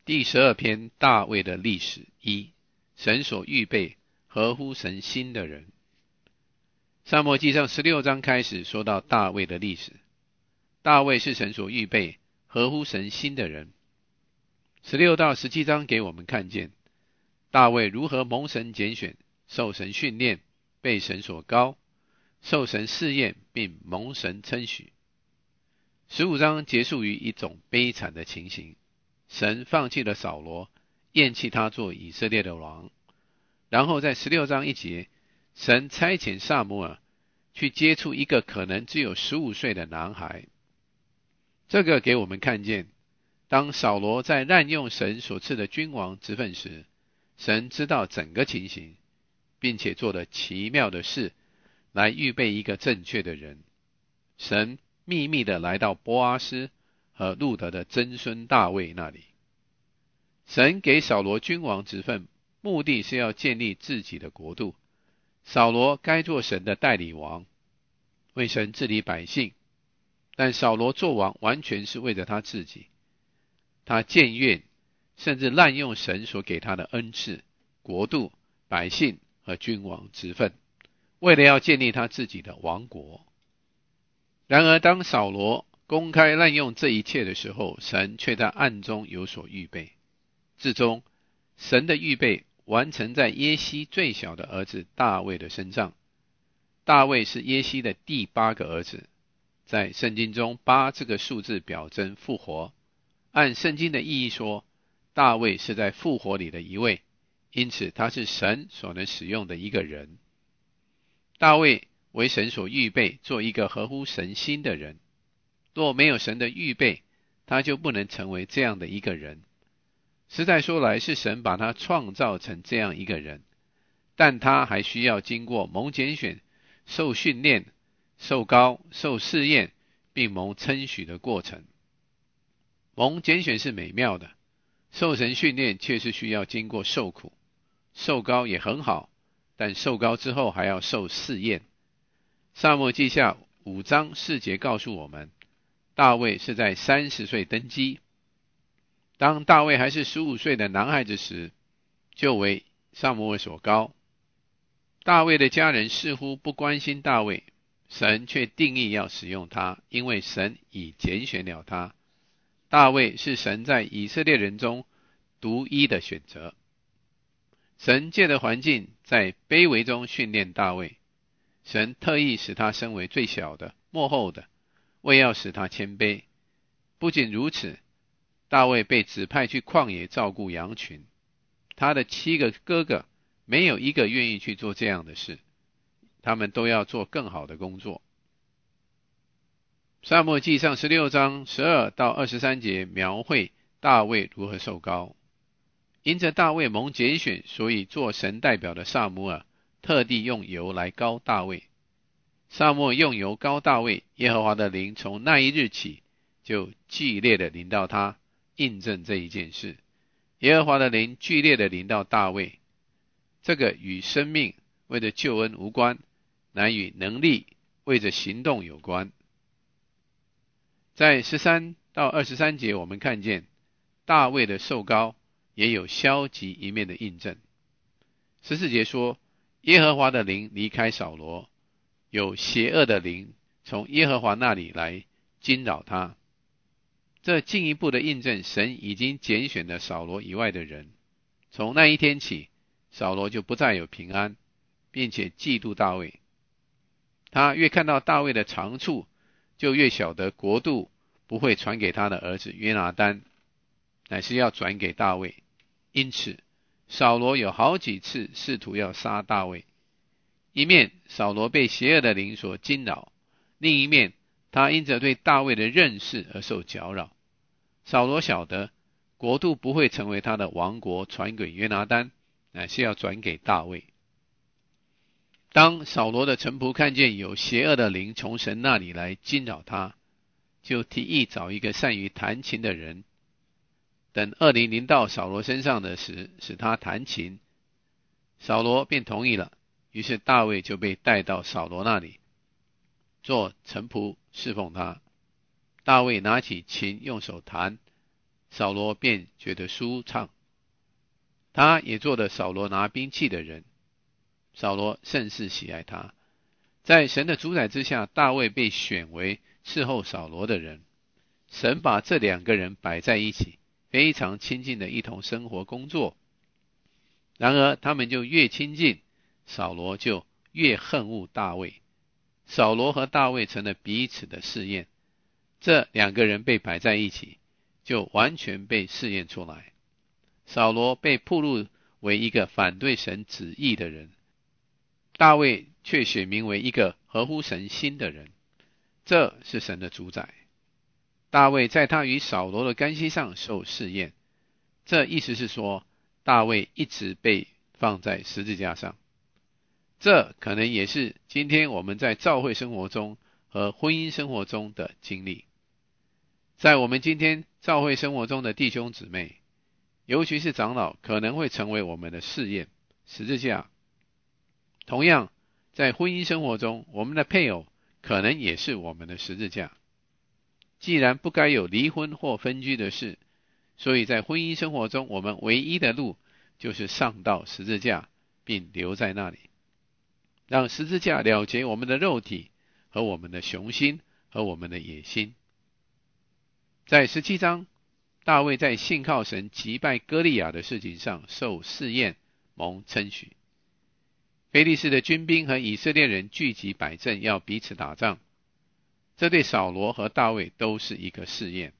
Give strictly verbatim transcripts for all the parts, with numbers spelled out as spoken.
第十二篇，大卫的历史。一、神所预备合乎神心的人。撒母耳记上十六章开始说到大卫的历史。大卫是神所预备合乎神心的人。十六到十七章给我们看见大卫如何蒙神拣选，受神训练，被神所膏，受神试验，并蒙神称许。十五章结束于一种悲惨的情形，神放弃了扫罗，厌弃他做以色列的王。然后在十六章一节，神差遣撒母耳去接触一个可能只有十五岁的男孩。这个给我们看见，当扫罗在滥用神所赐的君王职分时，神知道整个情形，并且做了奇妙的事来预备一个正确的人。神秘密地来到波阿斯和路德的曾孙大卫那里。神给扫罗君王职分，目的是要建立自己的国度。扫罗该做神的代理王，为神治理百姓，但扫罗做王完全是为着他自己。他僭越，甚至滥用神所给他的恩赐、国度、百姓和君王职分，为了要建立他自己的王国。然而当扫罗公开滥用这一切的时候，神却在暗中有所预备。至终神的预备完成在耶西最小的儿子大卫的身上。大卫是耶西的第八个儿子，在圣经中八这个数字表征复活。按圣经的意义说，大卫是在复活里的一位，因此他是神所能使用的一个人。大卫为神所预备，做一个合乎神心的人。若没有神的预备，他就不能成为这样的一个人。实在说来，是神把他创造成这样一个人，但他还需要经过蒙拣选、受训练、受膏、受试验，并蒙称许的过程。蒙拣选是美妙的，受神训练却是需要经过受苦。受膏也很好，但受膏之后还要受试验。撒母耳记下五章四节告诉我们，大卫是在三十岁登基。当大卫还是十五岁的男孩子时，就为撒母耳所膏。大卫的家人似乎不关心大卫，神却定义要使用他，因为神已拣选了他。大卫是神在以色列人中独一的选择。神借的环境在卑微中训练大卫，神特意使他身为最小的、末后的，为要使他谦卑。不仅如此，大卫被指派去旷野照顾羊群，他的七个哥哥没有一个愿意去做这样的事，他们都要做更好的工作。撒母耳记上十六章十二到二十三节描绘大卫如何受膏。因着大卫蒙拣选，所以做神代表的撒母耳特地用油来膏大卫。撒母耳用油膏大卫，耶和华的灵从那一日起就剧烈的临到他，印证这一件事。耶和华的灵剧烈的临到大卫，这个与生命为着救恩无关，乃与能力为着行动有关。在十三到二十三节我们看见大卫的受膏也有消极一面的印证。十四节说，耶和华的灵离开扫罗，有邪恶的灵从耶和华那里来惊扰他。这进一步的印证神已经拣选了扫罗以外的人。从那一天起，扫罗就不再有平安，并且嫉妒大卫。他越看到大卫的长处，就越晓得国度不会传给他的儿子约拿单，乃是要转给大卫。因此扫罗有好几次试图要杀大卫。一面扫罗被邪恶的灵所惊扰，另一面他因着对大卫的认识而受搅扰。扫罗晓得国度不会成为他的王国传给约拿单，乃是要转给大卫。当扫罗的臣仆看见有邪恶的灵从神那里来惊扰他，就提议找一个善于弹琴的人，等恶灵临到扫罗身上的时，使他弹琴。扫罗便同意了，于是大卫就被带到扫罗那里，做臣仆侍奉他。大卫拿起琴用手弹， 扫罗便觉得舒畅。他也做了扫罗拿兵器的人，扫罗甚是喜爱他。在神的主宰之下，大卫被选为伺候扫罗的人。神把这两个人摆在一起，非常亲近的一同生活工作。然而他们就越亲近，扫罗就越恨恶大卫。扫罗和大卫成了彼此的试验，这两个人被摆在一起，就完全被试验出来。扫罗被暴露为一个反对神旨意的人，大卫却显明为一个合乎神心的人。这是神的主宰。大卫在他与扫罗的关系上受试验，这意思是说，大卫一直被放在十字架上。这可能也是今天我们在教会生活中和婚姻生活中的经历。在我们今天教会生活中的弟兄姊妹，尤其是长老，可能会成为我们的试验，十字架。同样，在婚姻生活中，我们的配偶可能也是我们的十字架。既然不该有离婚或分居的事，所以在婚姻生活中，我们唯一的路就是上到十字架，并留在那里，让十字架了结我们的肉体和我们的雄心和我们的野心。在十七章，大卫在信靠神击败歌利亚的事情上受试验，蒙称许。非利士的军兵和以色列人聚集摆阵，要彼此打仗，这对扫罗和大卫都是一个试验。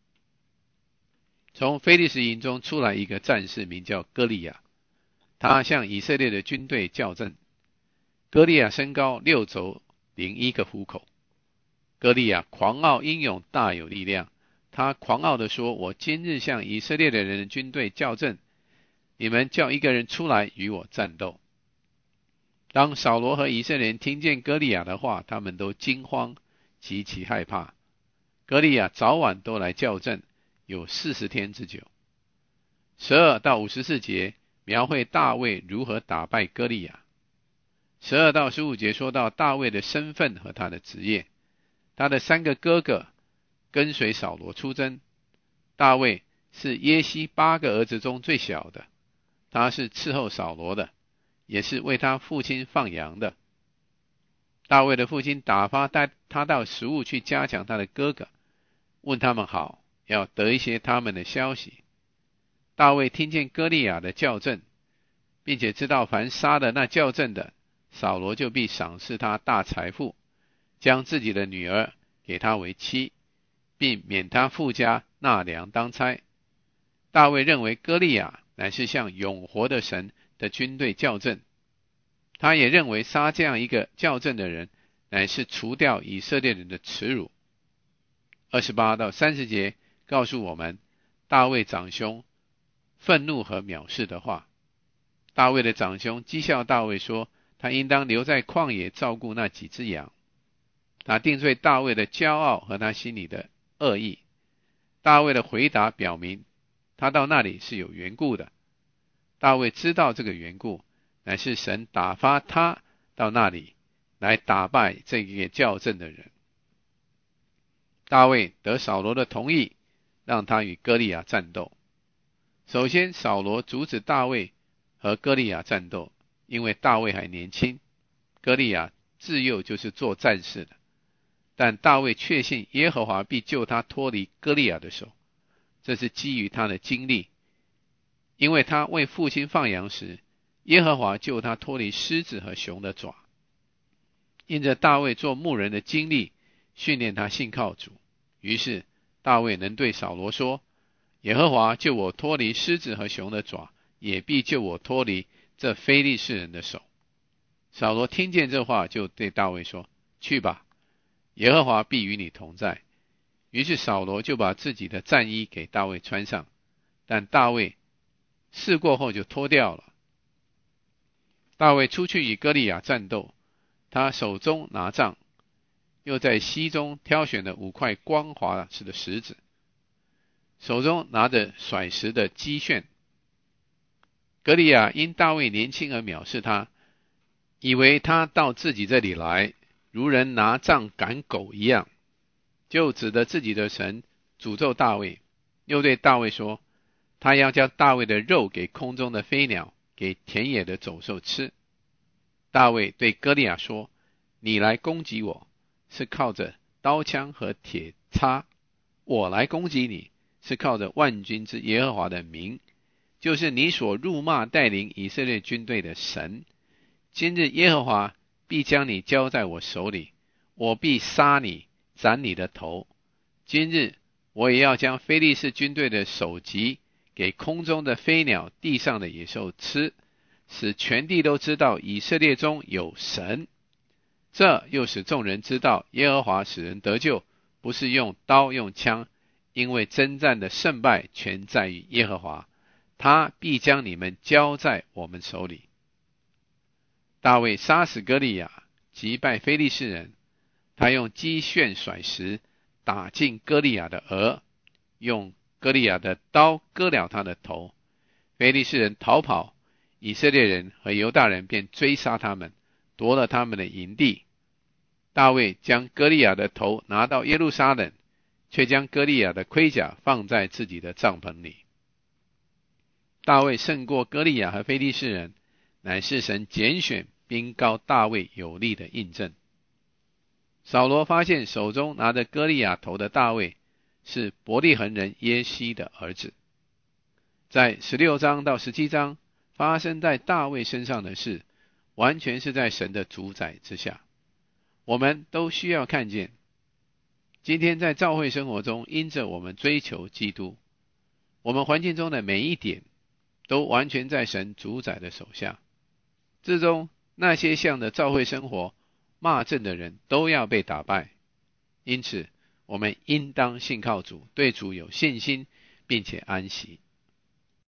从非利士营中出来一个战士，名叫歌利亚，他向以色列的军队叫阵。歌利亚身高六肘零一个虎口。歌利亚狂傲英勇，大有力量。他狂傲地说：我今日向以色列的人的军队叫阵，你们叫一个人出来与我战斗。当扫罗和以色列人听见歌利亚的话，他们都惊慌，极其害怕。歌利亚早晚都来叫阵，有四十天之久。十二到五十四节描绘大卫如何打败歌利亚。十二到十五节说到大卫的身份和他的职业。他的三个哥哥跟随扫罗出征。大卫是耶西八个儿子中最小的，他是伺候扫罗的，也是为他父亲放羊的。大卫的父亲打发带他到食物去加强他的哥哥，问他们好，要得一些他们的消息。大卫听见歌利亚的叫阵，并且知道凡杀了那叫阵的，扫罗就必赏赐他大财富，将自己的女儿给他为妻，并免他父家纳粮当差。大卫认为歌利亚乃是向永活的神的军队叫阵，他也认为杀这样一个叫阵的人，乃是除掉以色列人的耻辱。二十八到三十节告诉我们大卫长兄愤怒和藐视的话。大卫的长兄讥笑大卫说，他应当留在旷野照顾那几只羊。他定罪大卫的骄傲和他心里的恶意。大卫的回答表明他到那里是有缘故的。大卫知道这个缘故，乃是神打发他到那里来打败这个叫阵的人。大卫得扫罗的同意，让他与歌利亚战斗。首先，扫罗阻止大卫和歌利亚战斗，因为大卫还年轻，歌利亚自幼就是做战士的。但大卫确信耶和华必救他脱离歌利亚的手，这是基于他的经历，因为他为父亲放羊时，耶和华救他脱离狮子和熊的爪。因着大卫做牧人的经历，训练他信靠主，于是大卫能对扫罗说，耶和华救我脱离狮子和熊的爪，也必救我脱离这非利士人的手。扫罗听见这话，就对大卫说，去吧，耶和华必与你同在。于是扫罗就把自己的战衣给大卫穿上，但大卫试过后就脱掉了。大卫出去与歌利亚战斗，他手中拿杖，又在溪中挑选了五块光滑的石子，手中拿着甩石的机旋。歌利亚因大卫年轻而藐视他，以为他到自己这里来，如人拿杖赶狗一样，就指着自己的神诅咒大卫。 又对大卫说，他要将大卫的肉给空中的飞鸟，给田野的走兽吃。大卫对歌利亚说，你来攻击我，是靠着刀枪和铁叉，我来攻击你，是靠着万军之耶和华的名，就是你所辱骂带领以色列军队的神。今日耶和华必将你交在我手里，我必杀你，斩你的头。今日我也要将非利士军队的首级给空中的飞鸟，地上的野兽吃，使全地都知道以色列中有神。这又使众人知道耶和华使人得救，不是用刀用枪，因为征战的胜败全在于耶和华，他必将你们交在我们手里。大卫杀死歌利亚，击败非利士人，他用机旋甩石打进歌利亚的额，用歌利亚的刀割了他的头。非利士人逃跑，以色列人和犹大人便追杀他们，夺了他们的营地。大卫将歌利亚的头拿到耶路撒冷，却将歌利亚的盔甲放在自己的帐篷里。大卫胜过歌利亚和非利士人，乃是神拣选并告大卫有力的印证。扫罗发现手中拿着歌利亚头的大卫是伯利恒人耶西的儿子。在十六章到十七章发生在大卫身上的事，完全是在神的主宰之下。我们都需要看见，今天在教会生活中，因着我们追求基督，我们环境中的每一点都完全在神主宰的手下。之中那些向着教会生活骂阵的人都要被打败。因此我们应当信靠主，对主有信心，并且安息。